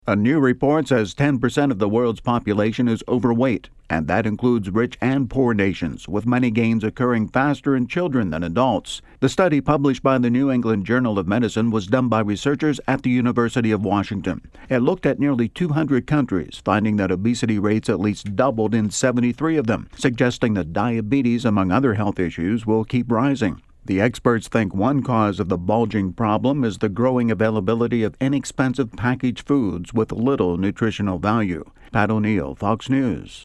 A new report says 10% of the world's population is overweight, and that includes rich and poor nations, with many gains occurring faster in children than adults. The study published by the New England Journal of Medicine was done by researchers at the University of Washington. It looked at nearly 200 countries, finding that obesity rates at least doubled in 73 of them, suggesting that diabetes, among other health issues, will keep rising. The experts think one cause of the bulging problem is the growing availability of inexpensive packaged foods with little nutritional value. Pat O'Neill, Fox News.